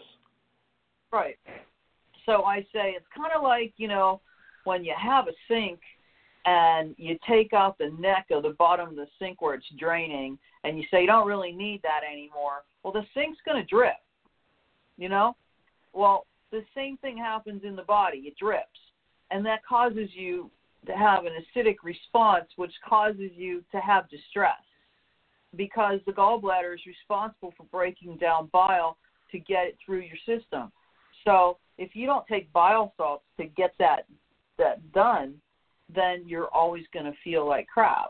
Right. So I say it's kind of like, you know, when you have a sink and you take out the neck of the bottom of the sink where it's draining and you say you don't really need that anymore. Well, the sink's going to drip, you know? Well, the same thing happens in the body. It drips. And that causes you to have an acidic response, which causes you to have distress because the gallbladder is responsible for breaking down bile to get it through your system. So if you don't take bile salts to get that that done, then you're always going to feel like crap.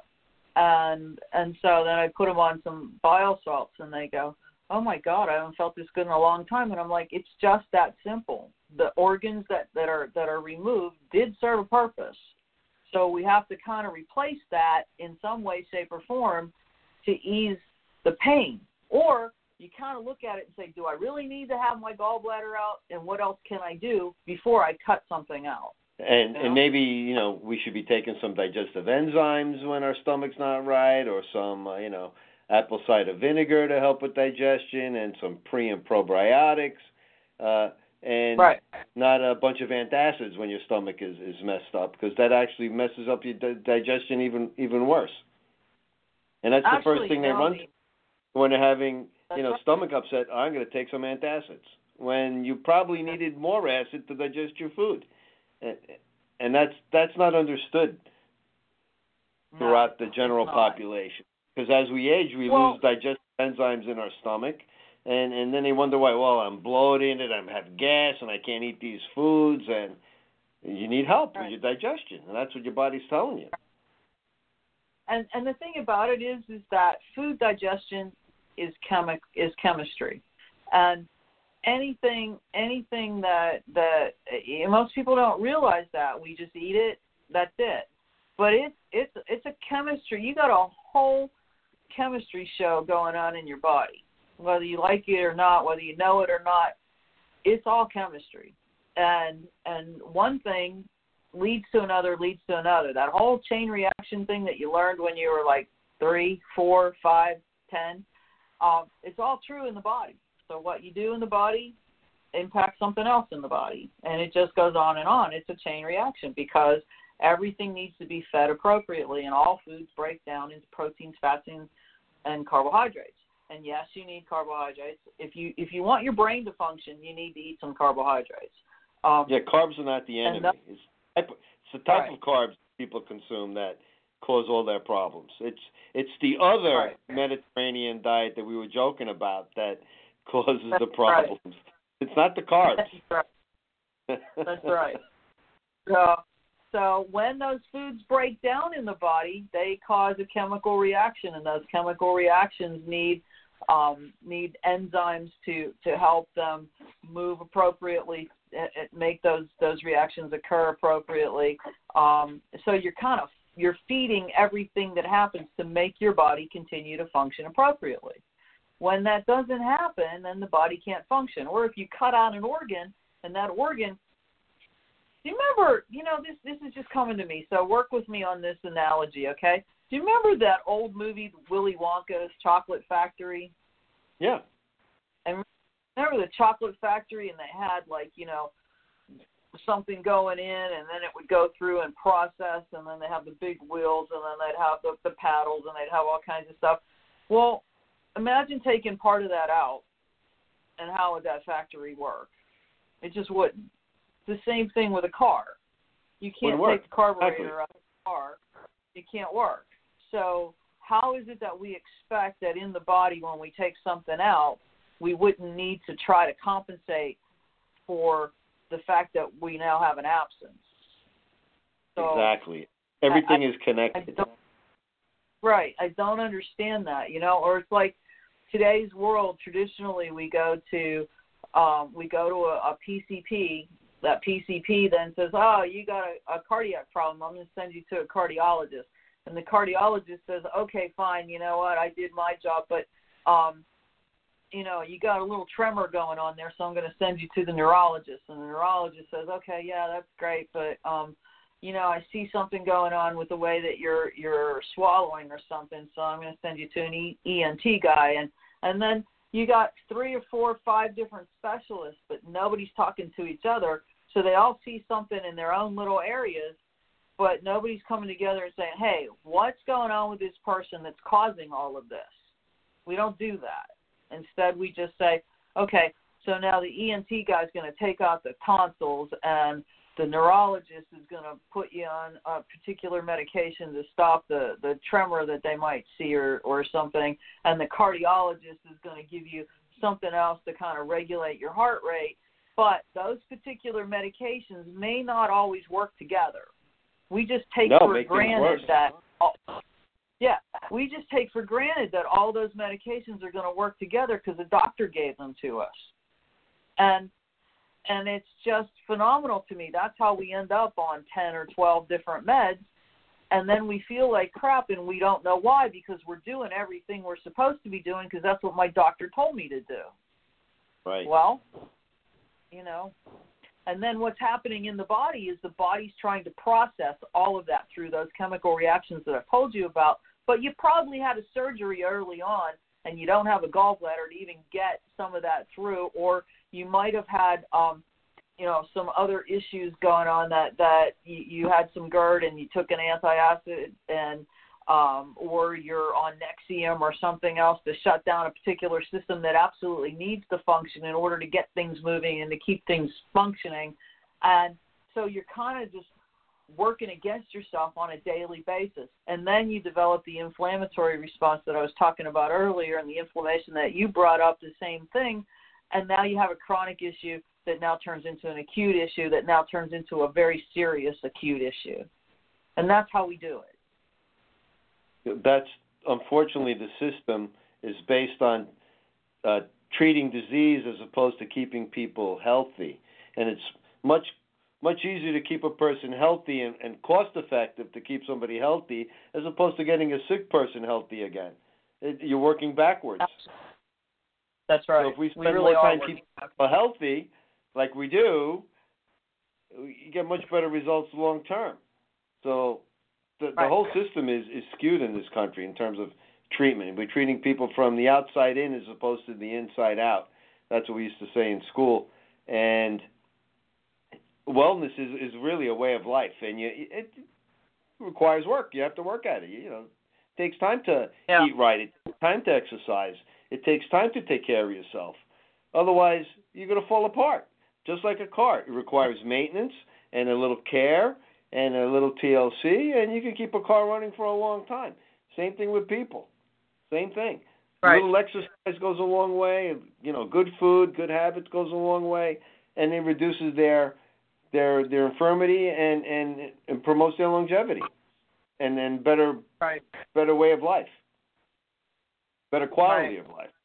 And and so then I put them on some bile salts, and they go, oh, my God, I haven't felt this good in a long time. And I'm like, it's just that simple. The organs that, that are that are removed did serve a purpose. So we have to kind of replace that in some way, shape, or form to ease the pain. Or you kind of look at it and say, do I really need to have my gallbladder out, and what else can I do before I cut something out? And you know? and maybe, you know, we should be taking some digestive enzymes when our stomach's not right, or some, uh, you know, apple cider vinegar to help with digestion, and some pre and probiotics, uh, and right. not a bunch of antacids when your stomach is, is messed up, because that actually messes up your di- digestion even even worse. And that's Actually, the first thing they no, run to when they're having, you know, right. stomach upset. I'm going to take some antacids when you probably needed more acid to digest your food, and, and that's that's not understood throughout no, the general population. Because as we age, we well, lose digestive enzymes in our stomach, and and then they wonder why. Well, I'm bloated and I have gas and I can't eat these foods, and you need help right. with your digestion, and that's what your body's telling you. And and the thing about it is, is that food digestion is chemi- is chemistry, and anything anything that that most people don't realize that we just eat it, that's it. But it's it's it's a chemistry. You got a whole chemistry show going on in your body, whether you like it or not, whether you know it or not. It's all chemistry, and and one thing leads to another, leads to another. That whole chain reaction thing that you learned when you were like three, four, five, ten, um, it's all true in the body. So what you do in the body impacts something else in the body, and it just goes on and on. It's a chain reaction because everything needs to be fed appropriately, and all foods break down into proteins, fats, and carbohydrates. And yes, you need carbohydrates. If you if you want your brain to function, you need to eat some carbohydrates. Um, yeah, carbs are not the enemy. that, it's, it's the type right. of carbs people consume that cause all their problems. It's it's the other right. Mediterranean diet that we were joking about that causes That's the problems. Right. It's not the carbs. That's right. That's right. So, so when those foods break down in the body, they cause a chemical reaction, and those chemical reactions need um, need enzymes to, to help them move appropriately, make those those reactions occur appropriately. Um, so you're kind of you're feeding everything that happens to make your body continue to function appropriately. When that doesn't happen, then the body can't function. Or if you cut out an organ, and that organ, do you remember, you know, this this is just coming to me, so work with me on this analogy, okay? Do you remember that old movie, Willy Wonka's Chocolate Factory? Yeah. And remember the Chocolate Factory, and they had, like, you know, something going in, and then it would go through and process, and then they have the big wheels, and then they'd have the, the paddles, and they'd have all kinds of stuff. Well, imagine taking part of that out, and how would that factory work? It just wouldn't. It's the same thing with a car. You can't take the carburetor exactly. out of the car. It can't work. So how is it that we expect that in the body when we take something out, we wouldn't need to try to compensate for the fact that we now have an absence? So exactly. Everything I, is connected. I right. I don't understand that, you know, or it's like today's world, traditionally we go to um, we go to a, a P C P. That P C P then says, oh, you got a, a cardiac problem. I'm going to send you to a cardiologist. And the cardiologist says, okay, fine, you know what, I did my job, but, um, you know, you got a little tremor going on there, so I'm going to send you to the neurologist. And the neurologist says, okay, yeah, that's great, but, um, you know, I see something going on with the way that you're you're swallowing or something, so I'm going to send you to an e- ENT guy. And, and then you got three or four or five different specialists, but nobody's talking to each other, so they all see something in their own little areas, but nobody's coming together and saying, hey, what's going on with this person that's causing all of this? We don't do that. Instead, we just say, okay, so now the E N T guy's going to take out the tonsils, and the neurologist is going to put you on a particular medication to stop the, the tremor that they might see or, or something, and the cardiologist is going to give you something else to kind of regulate your heart rate. But those particular medications may not always work together. We just take no, for granted that, yeah, we just take for granted that all those medications are going to work together because the doctor gave them to us. And and it's just phenomenal to me. That's how we end up on ten or twelve different meds, and then we feel like crap, and we don't know why, because we're doing everything we're supposed to be doing because that's what my doctor told me to do. Right. Well, you know, and then what's happening in the body is the body's trying to process all of that through those chemical reactions that I've told you about, but you probably had a surgery early on, and you don't have a gallbladder to even get some of that through, or you might have had, um, you know, some other issues going on that, that you, you had some GERD and you took an antacid, and um, or you're on Nexium or something else to shut down a particular system that absolutely needs to function in order to get things moving and to keep things functioning. And so you're kind of just working against yourself on a daily basis. And then you develop the inflammatory response that I was talking about earlier, and the inflammation that you brought up, the same thing. And now you have a chronic issue that now turns into an acute issue that now turns into a very serious acute issue. And that's how we do it. That's, unfortunately, the system is based on uh, treating disease as opposed to keeping people healthy. And it's much much easier to keep a person healthy and, and cost-effective to keep somebody healthy as opposed to getting a sick person healthy again. It, you're working backwards. That's right. So if we spend we really more time are keeping people healthy, like we do, you get much better results long term. So the, right. the whole system is, is skewed in this country in terms of treatment. We're treating people from the outside in as opposed to the inside out. That's what we used to say in school. And wellness is, is really a way of life, and you, it requires work. You have to work at it. You know, it takes time to yeah. eat right. It takes time to exercise. It takes time to take care of yourself. Otherwise, you're going to fall apart. Just like a car, it requires maintenance and a little care and a little T L C, and you can keep a car running for a long time. Same thing with people. Same thing. Right. A little exercise goes a long way. You know, good food, good habits goes a long way, and it reduces their their their infirmity and, and, and promotes their longevity, and then better right. better way of life, better quality right. of life.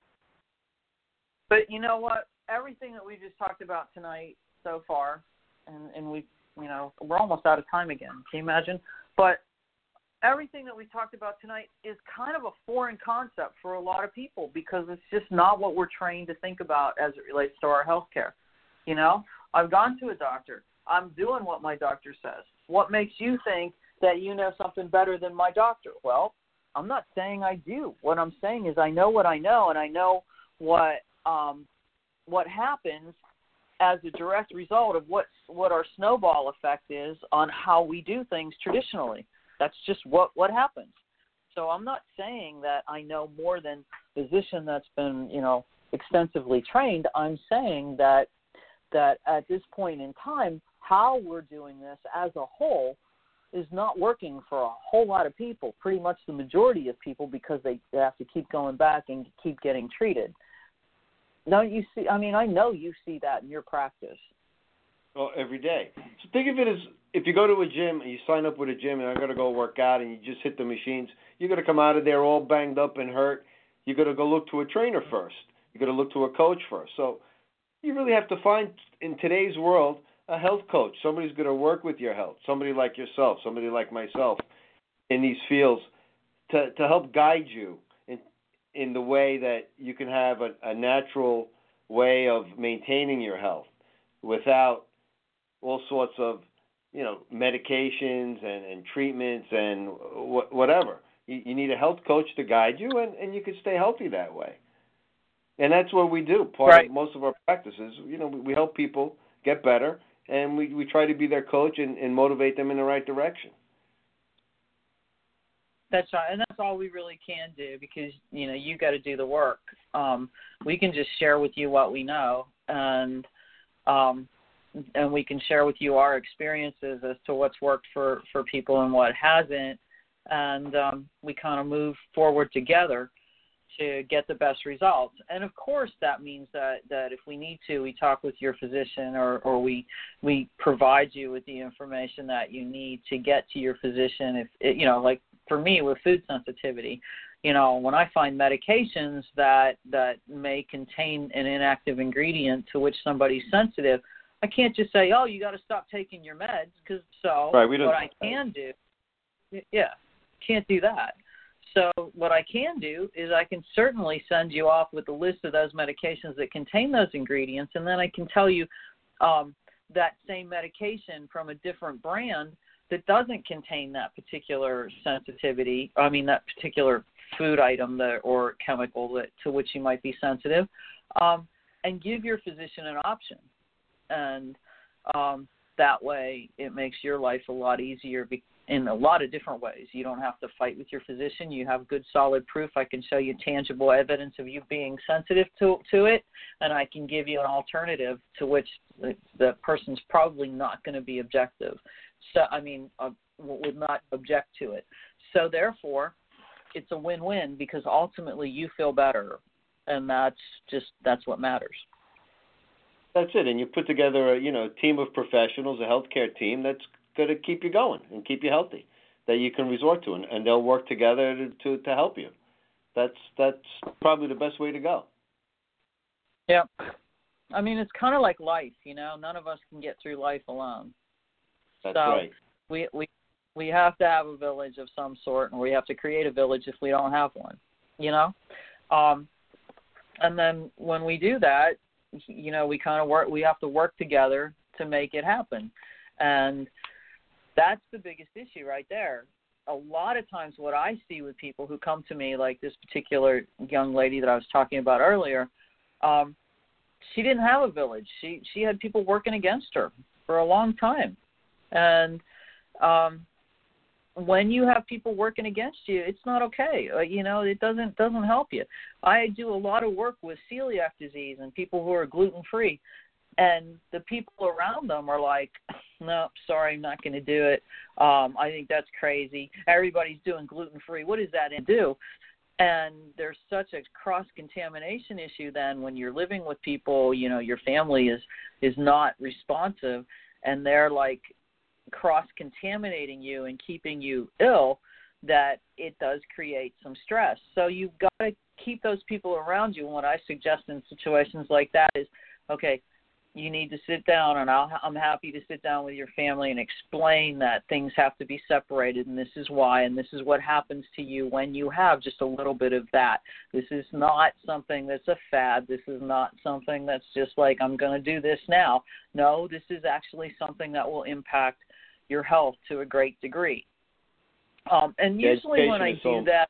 But you know what? Everything that we just talked about tonight so far, and, and we, you know, we're almost out of time again. Can you imagine? But everything that we talked about tonight is kind of a foreign concept for a lot of people because it's just not what we're trained to think about as it relates to our health care. You know, I've gone to a doctor. I'm doing what my doctor says. What makes you think that you know something better than my doctor? Well, I'm not saying I do. What I'm saying is I know what I know, and I know what um, what happens as a direct result of what what our snowball effect is on how we do things traditionally. That's just what, what happens. So I'm not saying that I know more than a physician that's been, you know, extensively trained. I'm saying that that at this point in time, how we're doing this as a whole is not working for a whole lot of people, pretty much the majority of people, because they, they have to keep going back and keep getting treated. Don't you see? I mean, I know you see that in your practice. Well, every day. So think of it as if you go to a gym and you sign up with a gym and I got to go work out and you just hit the machines, you're going to come out of there all banged up and hurt. You're going to go look to a trainer first. You're going to look to a coach first. So you really have to find, in today's world, a health coach. Somebody's going to work with your health, somebody like yourself, somebody like myself in these fields to, to help guide you in, in the way that you can have a, a natural way of maintaining your health without all sorts of, you know, medications and, and treatments and wh- whatever. You, you need a health coach to guide you, and, and you can stay healthy that way. And that's what we do. Part right. of most of our practices, you know, we, we help people get better, and we, we try to be their coach and, and motivate them in the right direction. That's right, and that's all we really can do because, you know, you got to do the work. Um, we can just share with you what we know, and um, and we can share with you our experiences as to what's worked for, for people and what hasn't, and um, we kind of move forward together to get the best results. And, of course, that means that, that if we need to, we talk with your physician or, or we we provide you with the information that you need to get to your physician. If it, you know, like for me with food sensitivity, you know, when I find medications that, that may contain an inactive ingredient to which somebody's sensitive, I can't just say, oh, you got to stop taking your meds, because so right, we don't what I can do, yeah, can't do that. So what I can do is I can certainly send you off with a list of those medications that contain those ingredients, and then I can tell you um, that same medication from a different brand that doesn't contain that particular sensitivity, I mean that particular food item that, or chemical that, to which you might be sensitive, um, and give your physician an option. And um, that way it makes your life a lot easier be- in a lot of different ways. You don't have to fight with your physician. You have good, solid proof. I can show you tangible evidence of you being sensitive to, to it, and I can give you an alternative to which the, the person's probably not going to be objective. So, I mean, uh, would not object to it. So, therefore, it's a win-win because ultimately you feel better, and that's just that's what matters. That's it, and you put together a you know team of professionals, a healthcare team that's going to keep you going and keep you healthy, that you can resort to, and, and they'll work together to, to to help you. That's that's probably the best way to go. Yeah, I mean it's kind of like life, you know. None of us can get through life alone. That's so right. we we we have to have a village of some sort, and we have to create a village if we don't have one, you know. Um, and then when we do that, you know, we kind of work, we have to work together to make it happen. And that's the biggest issue right there. A lot of times what I see with people who come to me, like this particular young lady that I was talking about earlier, um, she didn't have a village. She, she had people working against her for a long time. And um, when you have people working against you, it's not okay. Uh, you know, it doesn't doesn't help you. I do a lot of work with celiac disease and people who are gluten-free, and the people around them are like, no, sorry, I'm not going to do it. Um, I think that's crazy. Everybody's doing gluten-free. What does that do? And there's such a cross-contamination issue then when you're living with people, you know, your family is, is not responsive, and they're like cross-contaminating you and keeping you ill, that it does create some stress. So you've got to keep those people around you. And what I suggest in situations like that is, okay, you need to sit down, and I'll, I'm happy to sit down with your family and explain that things have to be separated, and this is why, and this is what happens to you when you have just a little bit of that. This is not something that's a fad. This is not something that's just like, I'm going to do this now. No, this is actually something that will impact your health to a great degree. Um, and usually when I do that,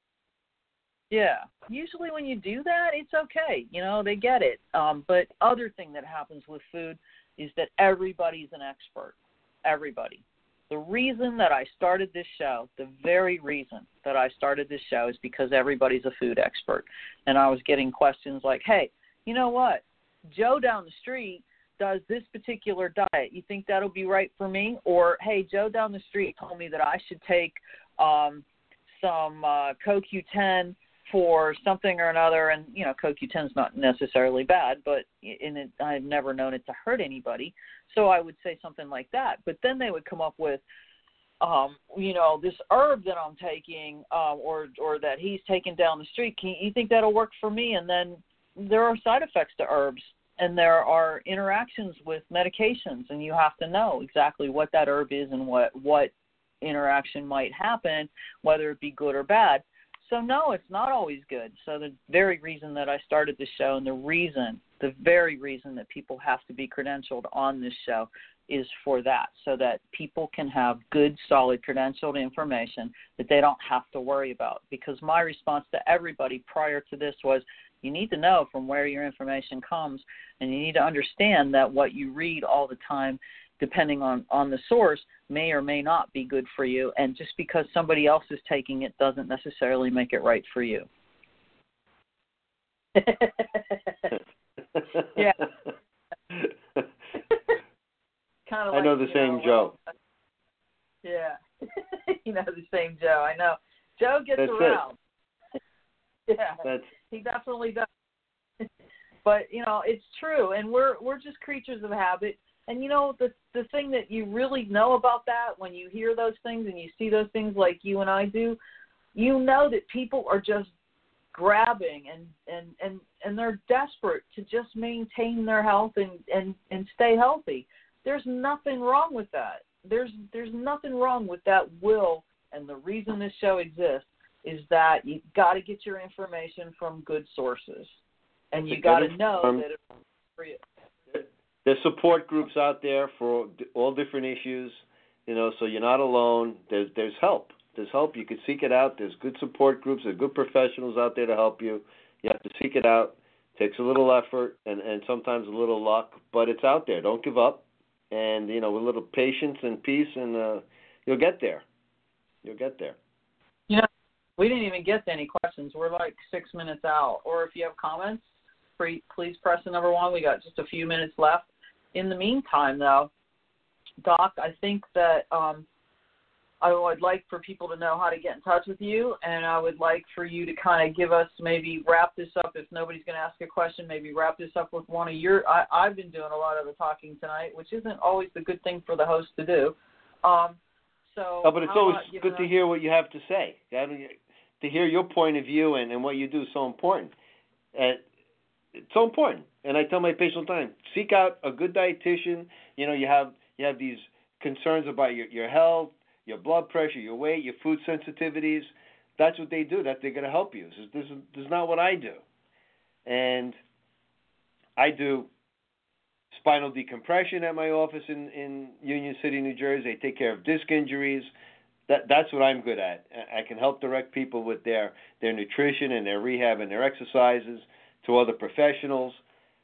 yeah, usually when you do that, it's okay. You know, they get it. Um, but other thing that happens with food is that everybody's an expert. Everybody. The reason that I started this show, the very reason that I started this show is because everybody's a food expert. And I was getting questions like, hey, you know what? Joe down the street does this particular diet. You think that'll be right for me? Or, hey, Joe down the street told me that I should take um, some uh, C O Q ten for something or another, and, you know, C O Q ten is not necessarily bad, but in it, I've never known it to hurt anybody, so I would say something like that. But then they would come up with, um, you know, this herb that I'm taking um, or or that he's taking down the street, can you think that'll work for me? And then there are side effects to herbs, and there are interactions with medications, and you have to know exactly what that herb is and what, what interaction might happen, whether it be good or bad. So, no, it's not always good. So the very reason that I started the show and the reason, the very reason that people have to be credentialed on this show is for that, so that people can have good, solid, credentialed information that they don't have to worry about. Because my response to everybody prior to this was, you need to know from where your information comes, and you need to understand that what you read all the time, depending on, on the source, may or may not be good for you. And just because somebody else is taking it doesn't necessarily make it right for you. Yeah. Kind of I like, know the same know, Joe. Yeah. You know the same Joe. I know. Joe gets That's around. It. Yeah. That's... He definitely does. But, you know, it's true. And we're we're just creatures of habit. And, you know, the the thing that you really know about that when you hear those things and you see those things like you and I do, you know that people are just grabbing and, and, and, and they're desperate to just maintain their health and, and, and stay healthy. There's nothing wrong with that. There's there's nothing wrong with that will, and the reason this show exists is that you got to get your information from good sources, and you got to know um, that it's for you. There's support groups out there for all different issues, you know, so you're not alone. There's there's help. There's help. You can seek it out. There's good support groups. There's good professionals out there to help you. You have to seek it out. It takes a little effort and, and sometimes a little luck, but it's out there. Don't give up. And, you know, with a little patience and peace, and uh, you'll get there. You'll get there. You know, we didn't even get to any questions. We're like six minutes out. Or if you have comments, please press the number one. We got just a few minutes left. In the meantime, though, Doc, I think that um, I would like for people to know how to get in touch with you, and I would like for you to kind of give us, maybe wrap this up. If nobody's going to ask a question, maybe wrap this up with one of your, I, I've been doing a lot of the talking tonight, which isn't always the good thing for the host to do. Um, so, oh, but it's always good us- to hear what you have to say. To hear your point of view and, and what you do is so important. And it's so important. And I tell my patients all the time, seek out a good dietitian. You know, you have you have these concerns about your, your health, your blood pressure, your weight, your food sensitivities. That's what they do. That they're going to help you. This is, this, is, this is not what I do. And I do spinal decompression at my office in, in Union City, New Jersey. I take care of disc injuries. That That's what I'm good at. I can help direct people with their, their nutrition and their rehab and their exercises to other professionals.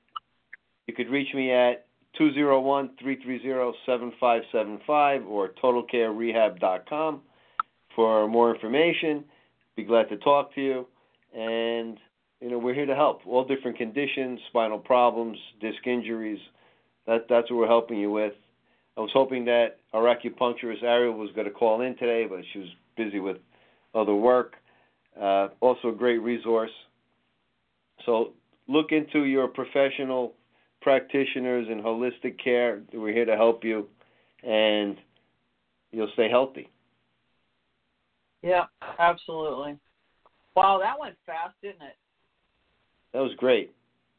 You could reach me at two oh one, three three zero, seven five seven five or total care rehab dot com. for more information. Be glad to talk to you. And, you know, we're here to help. All different conditions, spinal problems, disc injuries. That, that's what we're helping you with. I was hoping that our acupuncturist, Ariel, was going to call in today, but she was busy with other work. Uh, also a great resource. So look into your professional practitioners in holistic care. We're here to help you, and you'll stay healthy. Yeah, absolutely. Wow, that went fast, didn't it? That was great.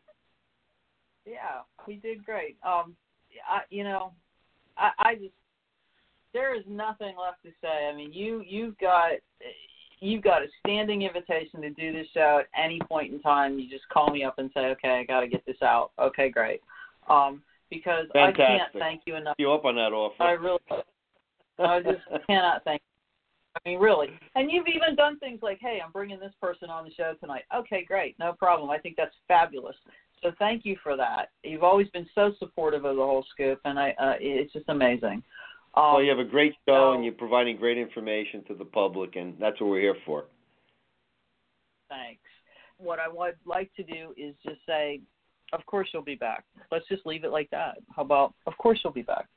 Yeah, we did great. Um, I, you know, I, I just there is nothing left to say. I mean, you you've got you've got a standing invitation to do this show at any point in time. You just call me up and say, okay, I got to get this out. Okay, great. Um, because Fantastic. I can't thank you enough. You up on that offer? I really, I just cannot thank you. I mean, really. And you've even done things like, hey, I'm bringing this person on the show tonight. Okay, great. No problem. I think that's fabulous. So thank you for that. You've always been so supportive of the whole scoop, and I, uh, it's just amazing. Um, well, you have a great show, so, and you're providing great information to the public, and that's what we're here for. Thanks. What I would like to do is just say, of course you'll be back. Let's just leave it like that. How about, of course you'll be back.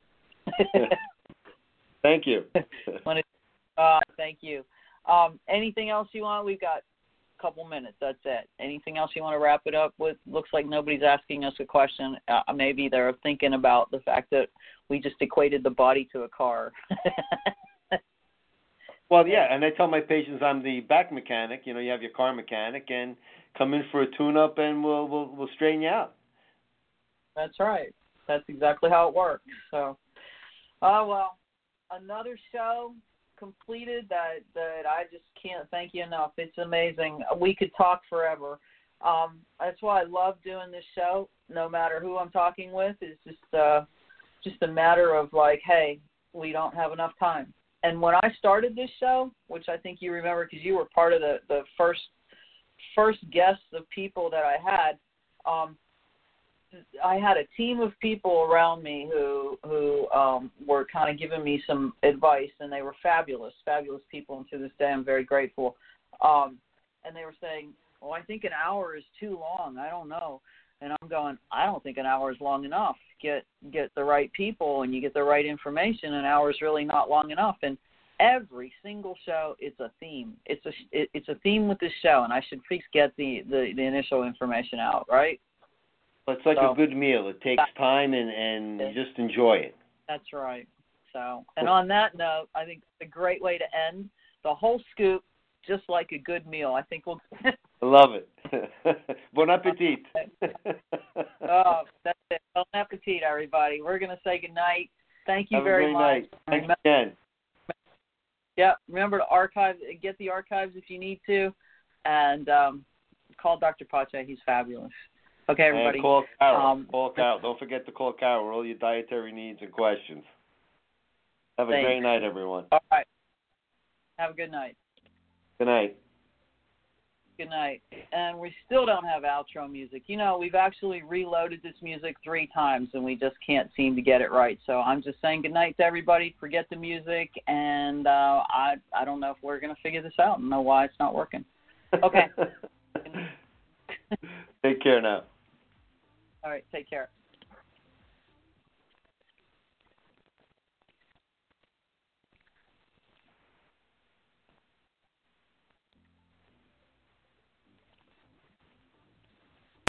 Thank you. uh, thank you. Um, anything else you want? We've got a couple minutes. That's it. Anything else you want to wrap it up with? Looks like nobody's asking us a question. Uh, maybe they're thinking about the fact that we just equated the body to a car. Well, yeah, and I tell my patients I'm the back mechanic. You know, you have your car mechanic, and come in for a tune-up, and we'll we'll, we'll straighten you out. That's right. That's exactly how it works. So, oh, well, another show completed that, that I just can't thank you enough. It's amazing. We could talk forever. Um, that's why I love doing this show, no matter who I'm talking with. It's just, uh, just a matter of like, hey, we don't have enough time. And when I started this show, which I think you remember because you were part of the, the first first guests of people that I had, um, I had a team of people around me who who um, were kind of giving me some advice, and they were fabulous, fabulous people, and to this day I'm very grateful. Um, and they were saying, well, I think an hour is too long. I don't know. And I'm going, I don't think an hour is long enough. Get get the right people and you get the right information. An hour is really not long enough. And every single show, it's a theme. It's a it, it's a theme with this show, and I should please get the, the, the initial information out, right? Well, it's like so, a good meal. It takes time, and, and you just enjoy it. That's right. So, and on that note, I think it's a great way to end the whole scoop, just like a good meal. I think we'll. I love it. Bon appetit. Oh, that's it. Bon appetit, everybody. We're going to say goodnight. Thank you Have very a great much. Night. Thanks again. Yeah, remember to archive, get the archives if you need to, and um, call Doctor Pache. He's fabulous. Okay, everybody. And call Carol. Um, call Carol. Don't forget to call Carol for all your dietary needs and questions. Have a Thanks. great night, everyone. All right. Have a good night. Good night. Good night. And we still don't have outro music. You know, we've actually reloaded this music three times, and we just can't seem to get it right. So I'm just saying good night to everybody. Forget the music, and uh, I I don't know if we're going to figure this out. I don't know why it's not working. Okay. Take care now. All right. Take care.